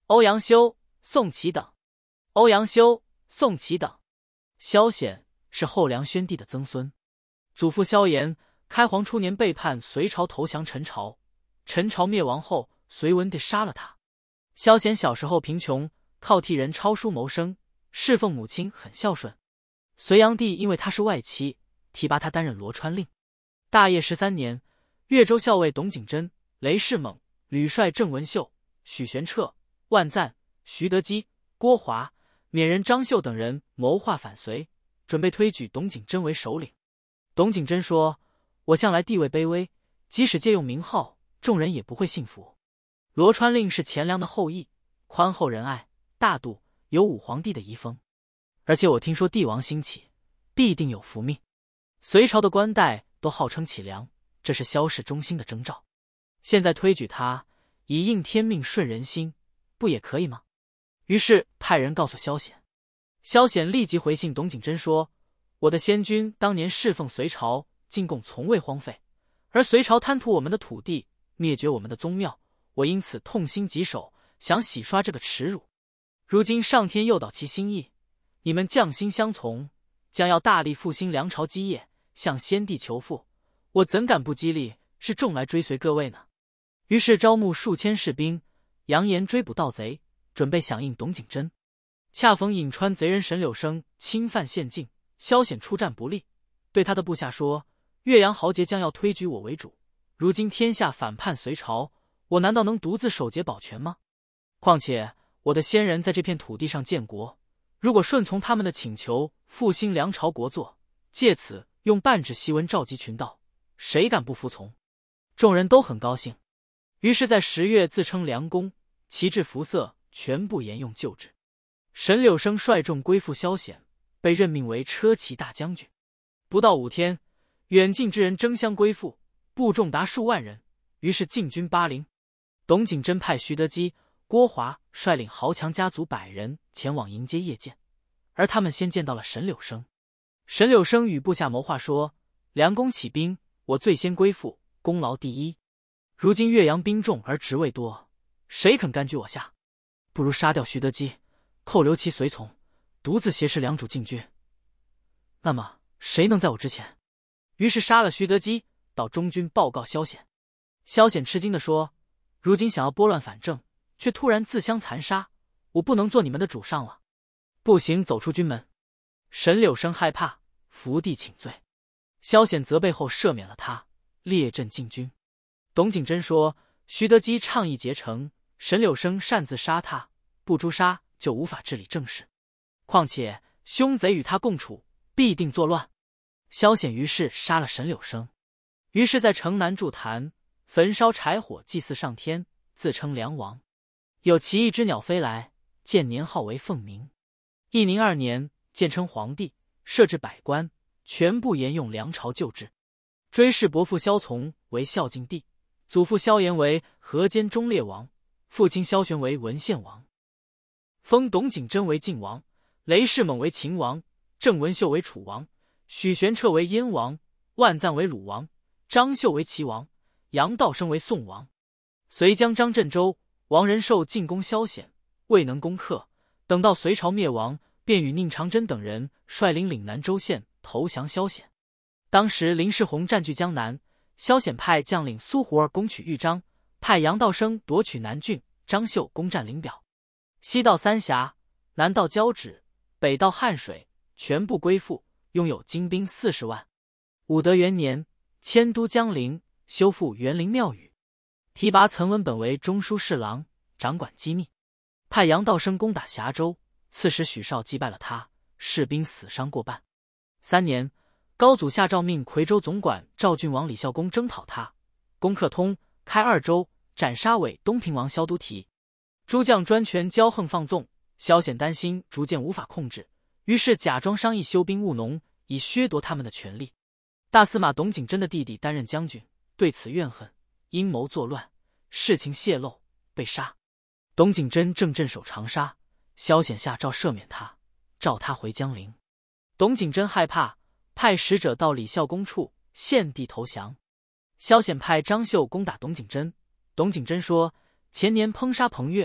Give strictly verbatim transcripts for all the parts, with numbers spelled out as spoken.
欧阳修、宋祁等。欧阳修、宋祁等。萧显是后梁宣帝的曾孙，祖父萧衍开皇初年背叛隋朝投降陈朝，陈朝灭亡后，隋文帝杀了他。萧显小时候贫穷，靠替人抄书谋生，侍奉母亲很孝顺。隋炀帝因为他是外戚，提拔他担任罗川令。大业十三年，越州校尉董景真、雷士猛、吕帅郑文秀、许玄彻、万赞、徐德基、郭华、勉人张绣等人谋划反隋，准备推举董景真为首领。董景真说：“我向来地位卑微，即使借用名号，众人也不会信服。罗川令是钱粮的后裔，宽厚仁爱，大度，有武皇帝的遗风。而且我听说帝王兴起，必定有福命。隋朝的官代都号称启良，这是萧氏忠心的征兆。现在推举他，以应天命顺人心，不也可以吗？”于是派人告诉萧显。萧显立即回信董景真说：“我的先君当年侍奉隋朝，进贡从未荒废，而隋朝贪图我们的土地，灭绝我们的宗庙，我因此痛心疾首，想洗刷这个耻辱。如今上天诱导其心意，你们将心相从，将要大力复兴梁朝基业，向先帝求富，我怎敢不激励，是众来追随各位呢？”于是招募数千士兵，扬言追捕盗贼，准备响应董景真。恰逢颍川贼人沈柳生侵犯县境，萧显出战不利，对他的部下说：“岳阳豪杰将要推举我为主，如今天下反叛隋朝，我难道能独自守节保全吗？况且我的先人在这片土地上建国，如果顺从他们的请求，复兴梁朝国祚，借此用半纸檄文召集群盗，谁敢不服从？”众人都很高兴，于是在十月自称梁公，旗帜服色全部沿用旧制。沈柳生率众归附萧显，被任命为车骑大将军。不到五天，远近之人争相归附，部众达数万人，于是进军巴陵。董景真派徐德基、郭华率领豪强家族百人前往迎接谒见，而他们先见到了沈柳生。沈柳生与部下谋划说：“梁公起兵，我最先归附，功劳第一。如今岳阳兵众而职位多，谁肯甘居我下？不如杀掉徐德基，扣留其随从，独自挟持梁主进军。那么谁能在我之前？”于是杀了徐德基，到中军报告萧显。萧显吃惊地说：“如今想要拨乱反正，却突然自相残杀，我不能做你们的主上了。步行走出军门。”沈柳生害怕，伏地请罪。萧显责备后赦免了他，列阵进军。董景真说：“徐德基倡议结成，沈柳生擅自杀他，不诛杀就无法治理政事。况且凶贼与他共处，必定作乱。”萧显于是杀了沈柳生，于是在城南筑坛，焚烧柴火祭祀上天，自称梁王。有奇异之鸟飞来，建年号为凤鸣。义宁二年，建称皇帝，设置百官，全部沿用梁朝旧制。追谥伯父萧从为孝敬帝，祖父萧衍为河间忠烈王，父亲萧玄为文献王。封董景真为晋王，雷士猛为秦王，郑文秀为楚王，许玄彻为燕王，万赞为鲁王，张绣为齐王，杨道生为宋王。隋将张镇周、王仁寿进攻萧显，未能攻克，等到隋朝灭亡，便与宁长真等人率领岭南州县投降萧显。当时林世宏占据江南，萧显派将领苏胡儿攻取豫章，派杨道生夺取南郡，张绣攻占灵表。西到三峡，南到交趾，北到汉水，全部归附，拥有精兵四十万。武德元年，迁都江陵，修复园林庙宇，提拔岑文本为中书侍郎，掌管机密。派杨道生攻打峡州，刺史许绍击败了他，士兵死伤过半。三年，高祖下诏命夔州总管赵郡王李孝恭征讨他，攻克通、开二州，斩杀伪东平王萧都提。诸将专权骄横放纵，萧显担心逐渐无法控制，于是假装商议休兵务农，以削夺他们的权力。大司马董景真的弟弟担任将军，对此怨恨，阴谋作乱，事情泄露，被杀。董景真正镇守长沙，萧显下诏赦免他，召他回江陵。董景真害怕，派使者到李孝恭处献帝投降。萧显派张绣攻打董景真，董景真说：前年烹杀彭越，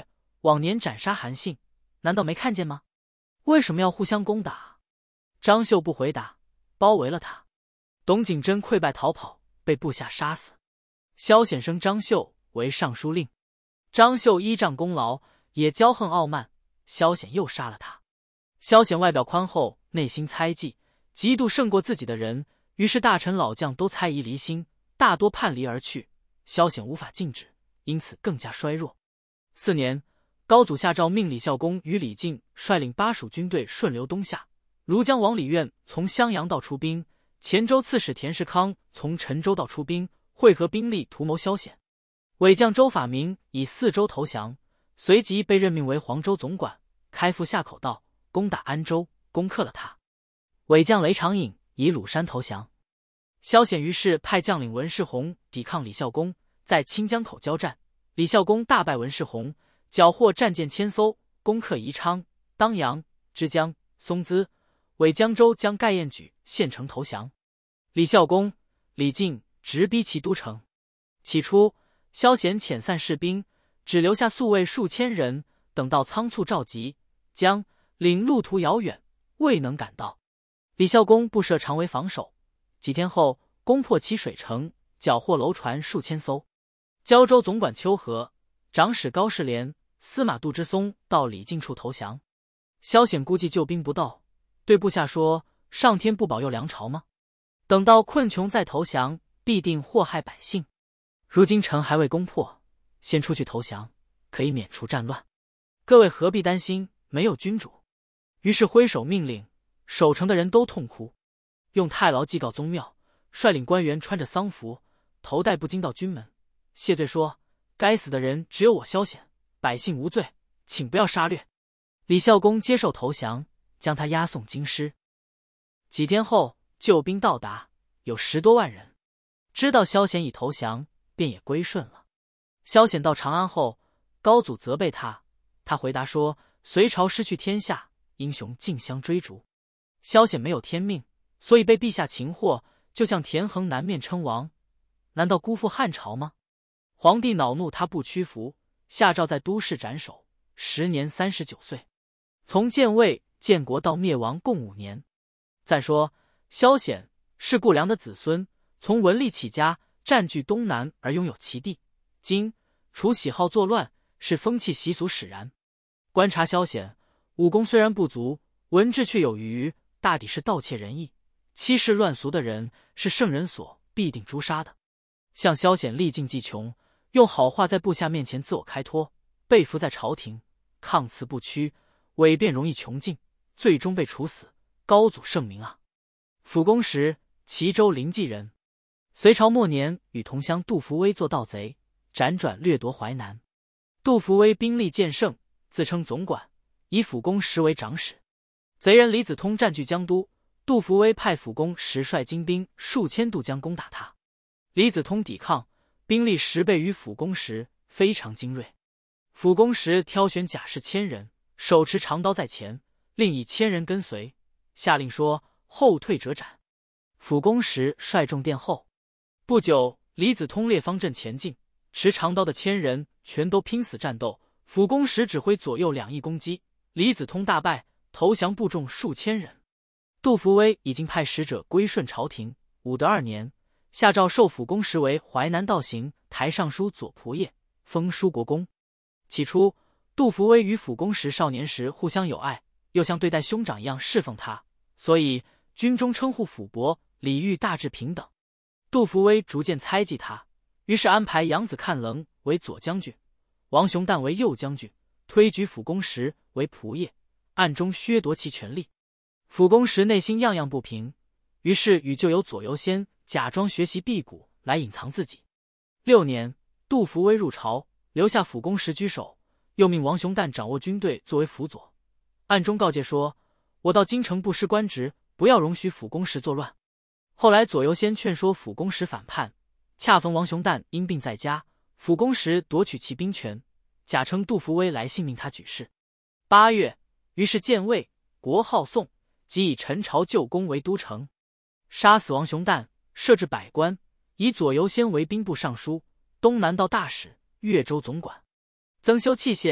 往年斩杀韩信，难道没看见吗？为什么要互相攻打？张绣不回答，包围了他。董景真溃败逃跑，被部下杀死。萧显升张绣为尚书令。张绣依仗功劳，也骄横傲慢，萧显又杀了他。萧显外表宽厚，内心猜忌，嫉妒胜过自己的人，于是大臣老将都猜疑离心，大多叛离而去。萧显无法禁止，因此更加衰弱。四年，高祖下诏命李孝恭与李靖率领巴蜀军队顺流东下，庐江王李渊从襄阳道出兵，黔州刺史田世康从陈州道出兵，会合兵力图谋萧显。伪将周法明以四州投降，随即被任命为黄州总管，开赴下口道，攻打安州，攻克了他。伪将雷长颖以鲁山投降。萧显于是派将领文世宏抵抗李孝恭，在清江口交战，李孝恭大败文世宏，缴获战舰千艘，攻克宜昌、当阳、枝江、松滋。伪江州将盖彦举献城投降。李孝恭、李靖直逼其都城。起初萧显遣散士兵，只留下宿卫数千人，等到仓促召集，江岭路途遥远，未能赶到。李孝恭布设长围防守，几天后攻破其水城，缴获楼船数千艘。胶州总管邱和、长史高士廉、司马杜之松到李靖处投降。萧显估计救兵不到，对部下说：“上天不保佑梁朝吗？等到困穷再投降，必定祸害百姓。如今城还未攻破，先出去投降，可以免除战乱。各位何必担心没有君主？”于是挥手命令，守城的人都痛哭，用太牢祭告宗庙，率领官员穿着丧服，头戴不惊到军门，谢罪说：“该死的人只有我萧显，百姓无罪，请不要杀掠。”李孝恭接受投降，将他押送京师。几天后，救兵到达，有十多万人，知道萧显已投降，便也归顺了。萧显到长安后，高祖责备他，他回答说：“隋朝失去天下，英雄竞相追逐。萧显没有天命，所以被陛下擒获，就像田横南面称王，难道辜负汉朝吗？”皇帝恼怒他不屈服，下诏在都市斩首，时年三十九岁。从建魏建国到灭亡共五年。再说萧显是顾良的子孙，从文吏起家，占据东南而拥有其地。今除喜好作乱，是风气习俗使然。观察萧显，武功虽然不足，文治却有余，大抵是盗窃仁义、欺世乱俗的人，是圣人所必定诛杀的。像萧显历尽计穷，用好话在部下面前自我开脱，被俘在朝廷，抗辞不屈，伪辩容易穷尽，最终被处死。高祖圣明啊！辅公时，齐州临济人，隋朝末年与同乡杜伏威做盗贼，辗转掠夺淮南。杜伏威兵力渐盛，自称总管，以辅公时为长史。贼人李子通占据江都，杜伏威派辅公时率精兵数千渡江攻打他。李子通抵抗，兵力十倍于辅公时，非常精锐。辅公时挑选甲士千人，手持长刀在前，另以千人跟随，下令说：“后退者斩。”辅公时率众殿后。不久，李子通列方阵前进，持长刀的千人全都拼死战斗。辅公时指挥左右两翼攻击，李子通大败，投降部众数千人。杜伏威已经派使者归顺朝廷。武德二年，下诏授辅公时为淮南道行台尚书左仆射，封舒国公。起初，杜伏威与辅公时少年时互相友爱，又像对待兄长一样侍奉他，所以军中称呼辅伯、礼遇大致平等。杜伏威逐渐猜忌他，于是安排杨子看棱为左将军，王雄旦为右将军，推举辅公时为仆射，暗中削夺其权力。辅公时内心样样不平，于是与旧友左游仙假装学习辟谷来隐藏自己。六年，杜伏威入朝，留下辅公时居首，又命王雄旦掌握军队作为辅佐，暗中告诫说：“我到京城不失官职，不要容许辅公时作乱。”后来左游仙劝说辅公时反叛，恰逢王雄旦因病在家，辅公时夺取其兵权，假称杜伏威来信命他举事。八月，于是建魏，国号宋，即以陈朝旧宫为都城，杀死王雄旦，设置百官，以左游仙为兵部尚书、东南道大使、越州总管，增修器械，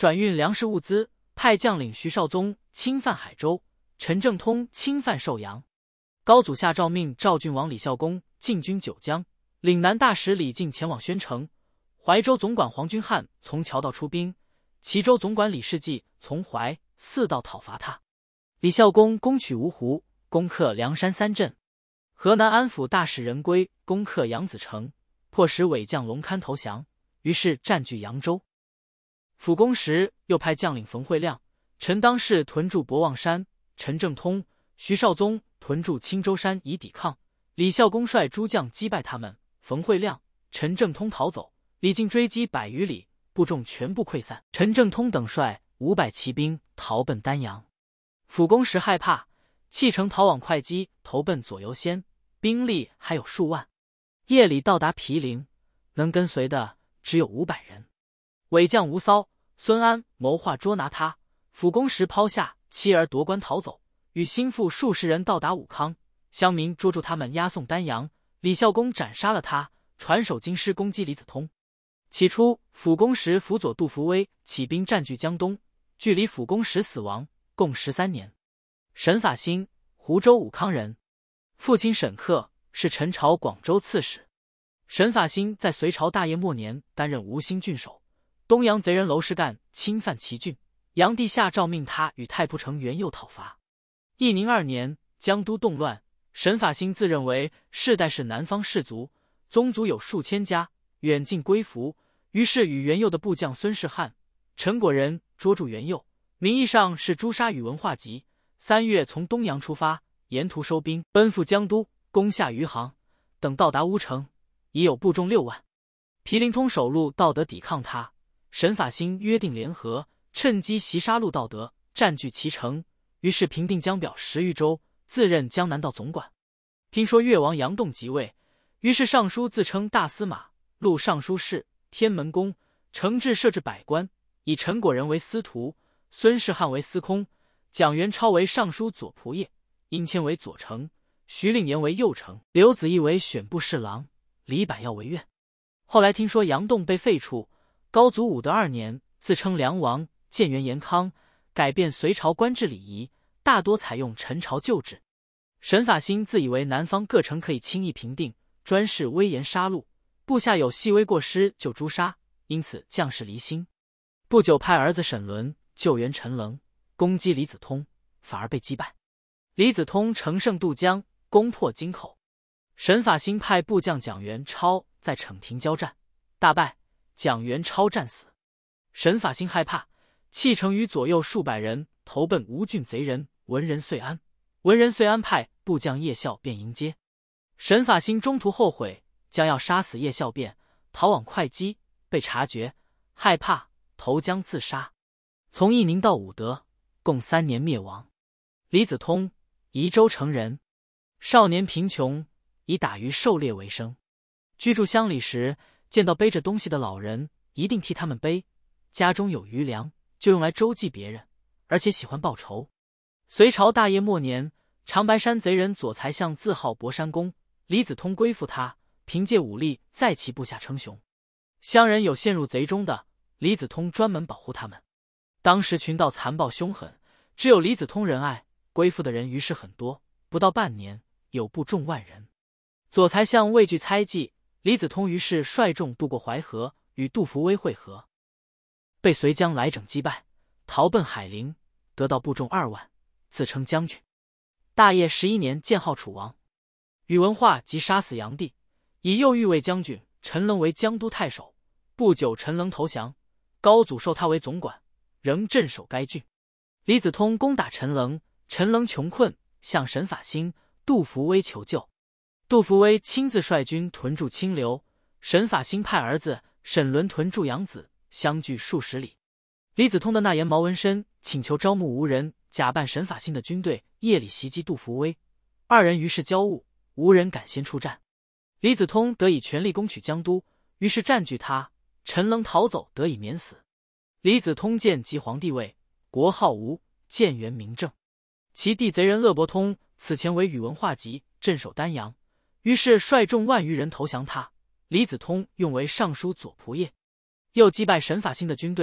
转运粮食物资，派将领徐绍宗侵犯海州，陈正通侵犯寿阳。高祖下诏命赵郡王李孝恭进军九江，岭南大使李靖前往宣城，怀州总管黄君汉从桥道出兵，齐州总管李世济从淮、泗道讨伐他。李孝恭攻取芜湖，攻克梁山三镇。河南安抚大使任归攻克扬子城，迫使伪将龙堪投降，于是占据扬州。辅攻时又派将领冯慧亮、陈当士屯驻博望山，陈正通、徐绍宗屯驻青州山以抵抗。李孝恭率诸将击败他们，冯慧亮、陈正通逃走，李靖追击百余里，部众全部溃散。陈正通等率五百骑兵逃奔丹阳。辅攻时害怕，弃城逃往会稽，投奔左右先，兵力还有数万。夜里到达毗陵，能跟随的只有五百人。伪将吴骚、孙安谋划捉拿他，辅攻时抛下妻儿夺棺逃走，与心腹数十人到达武康，乡民捉住他们押送丹阳。李孝恭斩杀了他，传首京师攻击李子通。起初辅攻时辅佐杜伏威起兵占据江东，距离辅攻时死亡共十三年。沈法兴，湖州武康人，父亲沈克是陈朝广州刺史。沈法兴在隋朝大业末年担任吴兴郡守，东阳贼人娄世干侵犯其郡，炀帝下诏命他与太仆丞元佑讨伐。义宁二年，江都动乱，沈法兴自认为世代是南方士族，宗族有数千家，远近归服，于是与元佑的部将孙世汉、陈果仁捉住元佑，名义上是诛杀宇文化及。三月从东阳出发，沿途收兵，奔赴江都，攻下余杭。等到达乌城，已有部众六万。毗陵通守路道德抵抗他，沈法兴约定联合，趁机袭杀陆道德，占据其城，于是平定江表十余州，自任江南道总管。听说越王杨栋即位，于是上书自称大司马、录尚书事、天门公，承制设置百官，以陈果仁为司徒，孙世汉为司空，蒋元超为尚书左仆射，殷谦为左丞，徐令言为右丞，刘子毅为选部侍郎，李百耀为院。后来听说杨栋被废黜，高祖武德二年自称梁王，建元延康，改变隋朝官制礼仪，大多采用陈朝旧制。沈法兴自以为南方各城可以轻易平定，专事威严杀戮，部下有细微过失就诛杀，因此将士离心。不久派儿子沈伦救援陈棱，攻击李子通，反而被击败。李子通乘胜渡江，攻破京口。沈法兴派部将蒋元超在逞亭交战，大败，蒋元超战死。沈法兴害怕，弃城与左右数百人投奔吴郡贼人文人遂安。文人遂安派部将叶孝便迎接。沈法兴中途后悔，将要杀死叶孝便，逃往会稽，被察觉，害怕，投江自杀。从义宁到武德，共三年灭亡。李子通，宜州城人，少年贫穷，以打鱼狩猎为生。居住乡里时，见到背着东西的老人，一定替他们背。家中有余粮，就用来周济别人，而且喜欢报仇。隋朝大业末年，长白山贼人左才相自号博山公，李子通归附他，凭借武力在其部下称雄。乡人有陷入贼中的，李子通专门保护他们。当时群盗残暴凶狠，只有李子通仁爱，归附的人于是很多，不到半年，有部众万人。左才相畏惧猜忌，李子通于是率众渡过淮河，与杜伏威会合，被隋将来整击败，逃奔海陵，得到部众二万，自称将军。大业十一年，建号楚王。宇文化及杀死炀帝，以右御卫将军陈棱为江都太守。不久，陈棱投降，高祖授他为总管，仍镇守该郡。李子通攻打陈棱，陈棱穷困，向沈法兴、杜伏威求救。杜伏威亲自率军屯驻清流，沈法兴派儿子沈伦屯驻扬子，相距数十里。李子通的纳言毛文身请求招募吴人，假扮沈法兴的军队，夜里袭击杜伏威。二人于是交恶，吴人敢先出战。李子通得以全力攻取江都，于是占据他，陈棱逃走，得以免死。李子通见即皇帝位，国号吴，建元明正。其弟贼人乐伯通此前为宇文化及，镇守丹阳，于是率众万余人投降他。李子通用为尚书左仆射，又击败沈法兴的军队，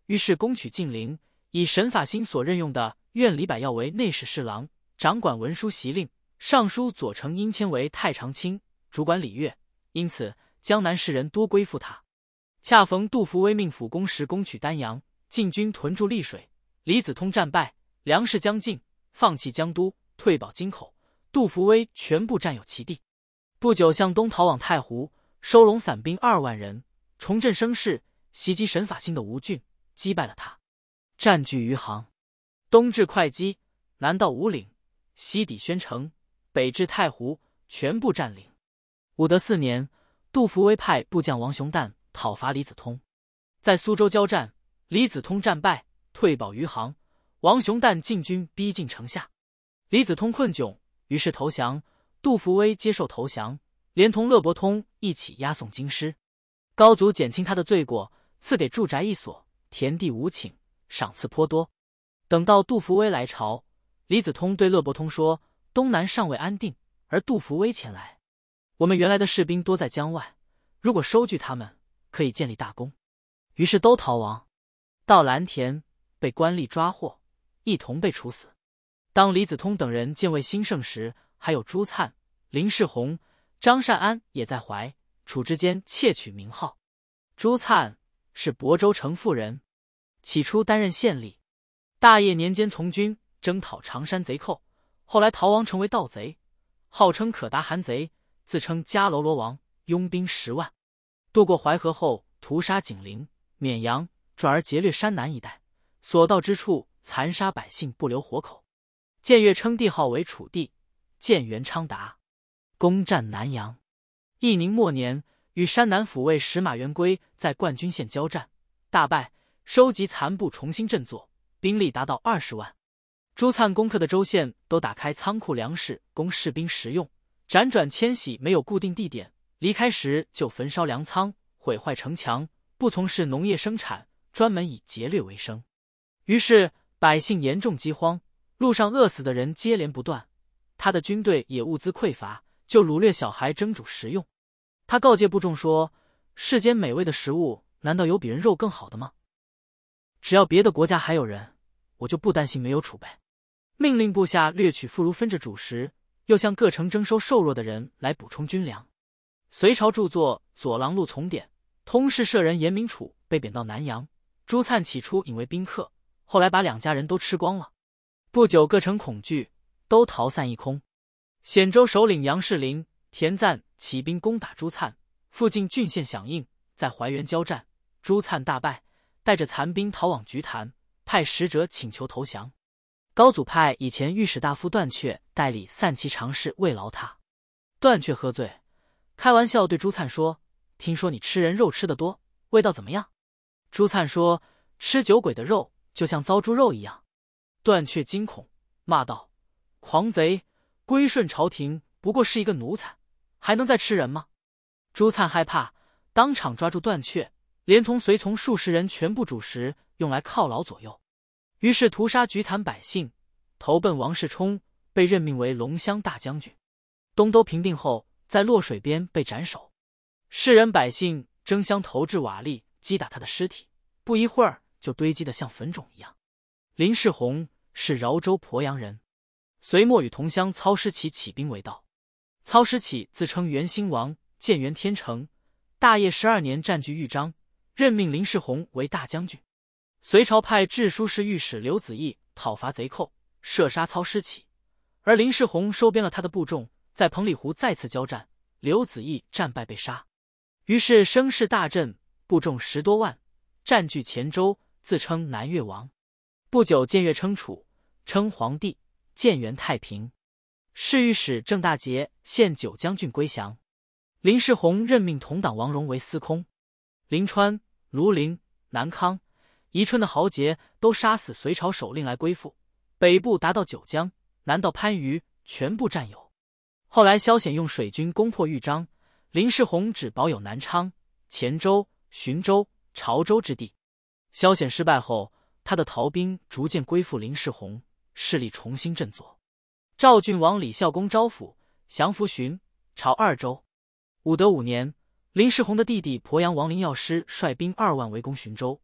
于是攻取晋陵，以沈法兴所任用的苑里百药为内史侍郎，掌管文书袭令；尚书左丞殷谦为太常卿，主管礼乐。因此江南士人多归附他。恰逢杜伏威命府攻时攻取丹阳，晋军屯驻溧水，李子通战败，粮食将尽，放弃江都，退保京口。杜伏威全部占有其地。不久向东逃往太湖，收拢散兵二万人，重振声势，袭击沈法兴的吴郡，击败了他，占据余杭。东至会稽，南到五岭，西抵宣城，北至太湖，全部占领。武德四年，杜伏威派部将王雄旦讨伐李子通，在苏州交战，李子通战败，退保余杭。王雄旦进军逼近城下，李子通困窘，于是投降。杜伏威接受投降，连同乐伯通一起押送京师。高祖减轻他的罪过，赐给住宅一所，田地五顷，赏赐颇多。等到杜伏威来朝，李子通对乐伯通说：“东南尚未安定，而杜伏威前来，我们原来的士兵多在江外，如果收据他们，可以建立大功。”于是都逃亡，到蓝田被官吏抓获，一同被处死。当李子通等人见魏兴盛时，还有朱粲、林世宏、张善安也在淮楚之间窃取名号。朱粲是亳州城妇人，起初担任县吏，大业年间从军征讨常山贼寇，后来逃亡成为盗贼，号称可达韩贼，自称迦楼罗王，拥兵十万。渡过淮河后，屠杀景陵、绵阳，转而劫掠山南一带，所到之处残杀百姓，不留活口。建越称帝号为楚帝，建元昌达，攻占南阳。义宁末年，与山南抚慰使马元圭在灌军县交战，大败，收集残部重新振作，兵力达到二十万。朱粲攻克的州县都打开仓库粮食供士兵食用，辗转迁徙没有固定地点，离开时就焚烧粮仓，毁坏城墙，不从事农业生产，专门以劫掠为生。于是百姓严重饥荒，路上饿死的人接连不断，他的军队也物资匮乏，就掳掠小孩蒸煮食用。他告诫部众说：世间美味的食物，难道有比人肉更好的吗？只要别的国家还有人，我就不担心没有储备。命令部下掠取妇孺分着主食，又向各城征收瘦弱的人来补充军粮。隋朝著作《左郎路从典》，通事舍人严明楚被贬到南阳，朱粲起初引为宾客，后来把两家人都吃光了。不久各城恐惧，都逃散一空。显州首领杨士林、田赞起兵攻打朱粲，附近郡县响应，在淮原交战，朱粲大败，带着残兵逃往菊潭，派使者请求投降。高祖派以前御史大夫段恪代理散骑常侍慰劳他。段恪喝醉，开玩笑对朱粲说：听说你吃人肉吃得多，味道怎么样？朱粲说：吃酒鬼的肉就像糟猪肉一样。段恪惊恐，骂道：狂贼，归顺朝廷不过是一个奴才，还能再吃人吗？朱粲害怕，当场抓住段恪，连同随从数十人全部煮食，用来犒劳左右。于是屠杀菊潭百姓，投奔王世充，被任命为龙骧大将军。东都平定后，在洛水边被斩首，世人百姓争相投掷瓦砾击打他的尸体，不一会儿就堆积得像坟冢一样。林世宏是饶州鄱阳人，隋末与同乡操师起起兵为盗。操师起自称元兴王，建元天成，大业十二年占据豫章，任命林世宏为大将军。隋朝派治书侍御史刘子义讨伐贼寇，射杀操师起，而林世宏收编了他的部众，在彭里湖再次交战，刘子义战败被杀。于是声势大振，部众十多万，占据黔州，自称南越王。不久建越称楚，称皇帝，建元太平。侍御史郑大杰献九将军归降。林世宏任命同党王荣为司空。临川、庐陵、南康、宜春的豪杰都杀死隋朝首令来归附，北部达到九江，南到番禺，全部占有。后来萧显用水军攻破豫章，林世宏只保有南昌、黔州、浔州、潮州之地。萧显失败后，他的逃兵逐渐归附林世宏，势力重新振作。赵郡王李孝恭招抚，降服浔、潮二州。武德五年，林世宏的弟弟鄱阳王林药师率兵二万围攻浔州，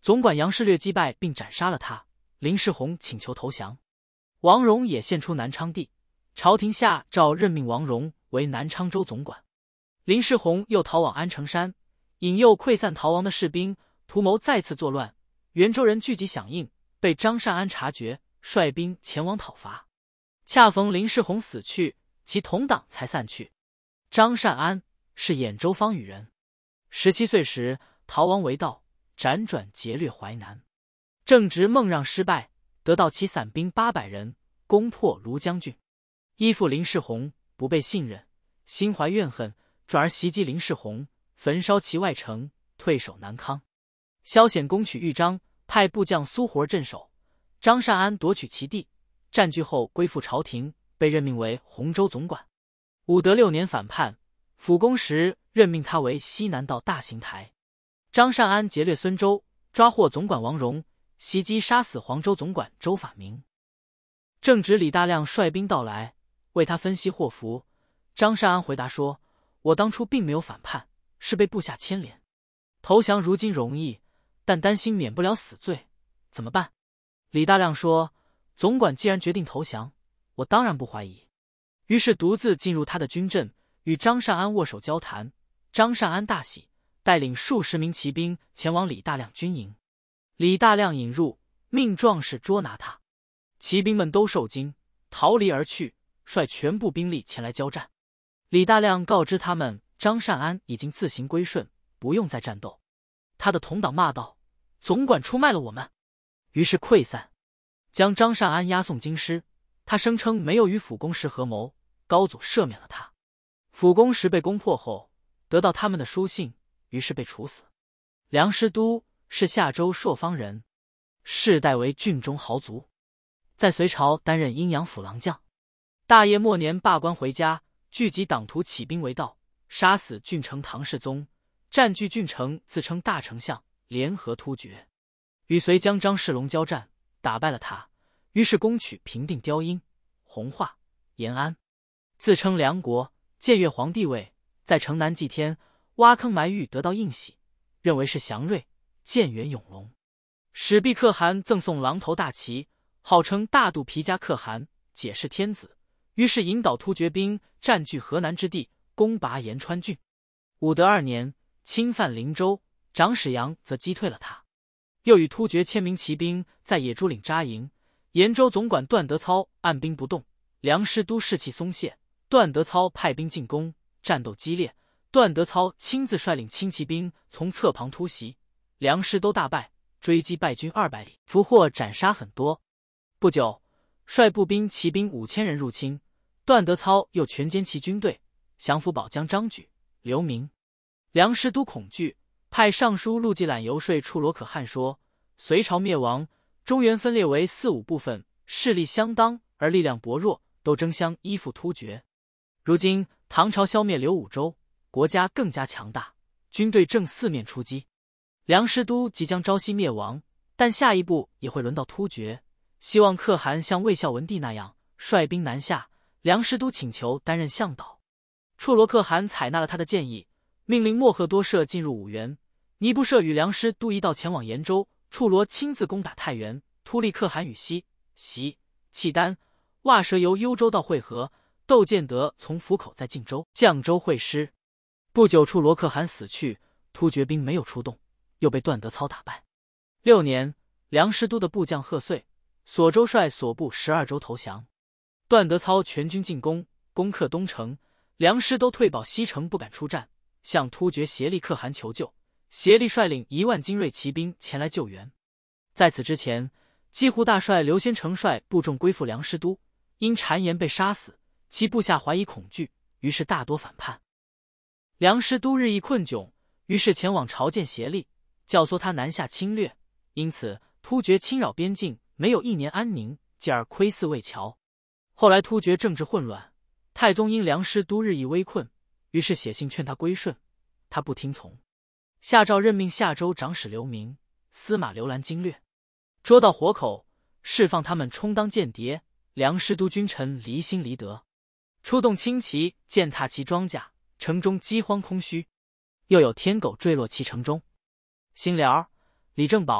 总管杨士略击败并斩杀了他。林世宏请求投降，王荣也献出南昌地，朝廷下诏任命王荣为南昌州总管。林世宏又逃往安城山，引诱溃散逃亡的士兵，图谋再次作乱。袁州人聚集响应，被张善安察觉，率兵前往讨伐。恰逢林世宏死去，其同党才散去。张善安是兖州方宇人，十七岁时逃亡为盗，辗转劫掠淮南。正值孟让失败，得到其散兵八百人，攻破庐江郡。依附林世宏，不被信任，心怀怨恨，转而袭击林世宏，焚烧其外城，退守南康。萧显攻取豫章，派部将苏活镇守。张善安夺取其地，占据后归附朝廷，被任命为洪州总管。武德六年反叛，辅公时任命他为西南道大行台。张善安劫掠孙州，抓获总管王荣，袭击杀死黄州总管周法明。正值李大亮率兵到来，为他分析祸福。张善安回答说：“我当初并没有反叛，是被部下牵连。投降如今容易，但担心免不了死罪，怎么办？”李大亮说：“总管既然决定投降，我当然不怀疑。”于是独自进入他的军阵，与张善安握手交谈。张善安大喜，带领数十名骑兵前往李大亮军营。李大亮引入，命壮士捉拿他。骑兵们都受惊，逃离而去，率全部兵力前来交战。李大亮告知他们，张善安已经自行归顺，不用再战斗。他的同党骂道：“总管出卖了我们！”于是溃散，将张善安押送京师。他声称没有与辅公时合谋，高祖赦免了他。辅公时被攻破后，得到他们的书信，于是被处死。梁师都是夏州朔方人，世代为郡中豪族，在隋朝担任阴阳府郎将。大业末年罢官回家，聚集党徒起兵为盗，杀死郡丞唐世宗，占据郡城，自称大丞相，联合突厥，与隋将张世龙交战，打败了他，于是攻取平定雕阴、弘化、延安，自称梁国，僭越皇帝位，在城南祭天，挖坑埋玉，得到印玺，认为是祥瑞，建元永隆。始毕可汗赠送狼头大旗，号称大肚皮加可汗，解释天子，于是引导突厥兵占据河南之地，攻拔延川郡。武德二年，侵犯灵州，长史阳则击退了他。又与突厥千名骑兵在野猪岭扎营，延州总管段德操按兵不动，梁师都士气松懈，段德操派兵进攻，战斗激烈。段德操亲自率领轻骑兵从侧旁突袭，梁师都大败，追击败军二百里，俘获斩杀很多。不久，率步兵骑兵五千人入侵，段德操又全歼其军队，降服保将张举、刘明。梁师都恐惧，派尚书陆继览游说处罗可汗说：“隋朝灭亡，中原分裂为四五部分，势力相当而力量薄弱，都争相依附突厥。如今唐朝消灭刘武周，国家更加强大，军队正四面出击。梁师都即将朝夕灭亡，但下一步也会轮到突厥。希望可汗像魏孝文帝那样率兵南下。”梁师都请求担任向导，处罗可汗采纳了他的建议，命令莫赫多舍进入五原，尼布舍与梁师都一道前往延州，处罗亲自攻打太原，突利可汗与西、袭、契丹、袜蛇由幽州到会合，窦建德从府口在晋州、绛州会师。不久，处罗可汗死去，突厥兵没有出动，又被段德操打败。六年，梁师都的部将贺遂、索州率所部十二州投降。段德操全军进攻，攻克东城，梁师都退保西城，不敢出战，向突厥协力可汗求救。协力率领一万精锐骑兵前来救援。在此之前，济湖大帅刘先成率部众归附梁师都，因谗言被杀死，其部下怀疑恐惧，于是大多反叛。梁师都日益困窘，于是前往朝见协力，教唆他南下侵略。因此突厥侵扰边境，没有一年安宁，继而窥伺魏侨。后来突厥政治混乱，太宗因梁师都日益危困，于是写信劝他归顺，他不听从。下诏任命夏州长史刘明、司马刘兰经略，捉到活口，释放他们充当间谍。梁师都君臣离心离德，出动轻骑践踏其庄稼，城中饥荒空虚，又有天狗坠落其城中。辛辽、李正宝、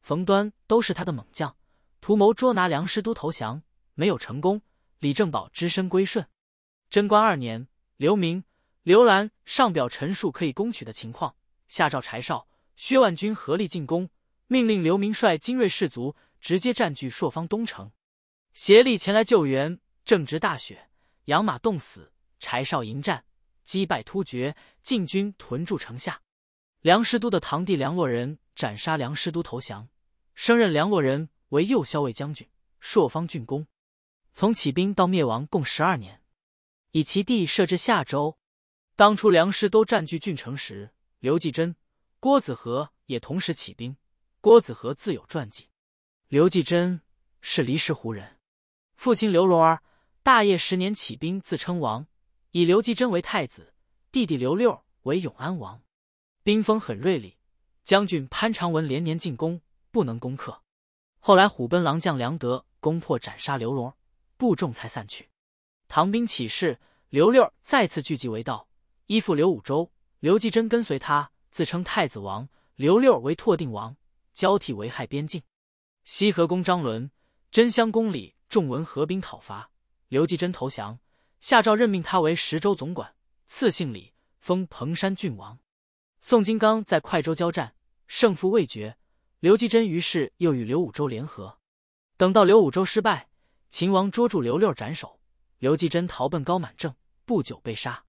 冯端都是他的猛将，图谋捉拿梁师都投降，没有成功。李正保只身归顺。贞观二年，刘明、刘兰上表陈述可以攻取的情况，下诏柴绍、薛万军合力进攻，命令刘明率精锐士卒直接占据朔方东城，协力前来救援。正值大雪，养马冻死，柴绍迎战，击败突厥，晋军屯驻城下。梁师都的堂弟梁洛人斩杀梁师都投降，升任梁洛人为右骁卫将军、朔方郡公。从起兵到灭亡共十二年，以其地设置夏州。当初梁师都占据郡城时，刘继珍、郭子和也同时起兵。郭子和自有传记。刘继珍是离石湖人，父亲刘荣儿大业十年起兵，自称王，以刘继珍为太子，弟弟刘六为永安王。兵锋很锐利，将军潘长文连年进攻，不能攻克。后来虎贲郎将梁德攻破斩杀刘荣，部众才散去。唐兵起事，刘六再次聚集为道，依附刘武周。刘继珍跟随他，自称太子王，刘六为拓定王，交替危害边境。西河公张伦、真襄公李仲文合兵讨伐，刘继珍投降，下诏任命他为十州总管，赐姓李，封彭山郡王。宋金刚在快州交战，胜负未决，刘继珍于是又与刘武周联合。等到刘武周失败，秦王捉住刘六斩首，刘继珍逃奔高满正，不久被杀。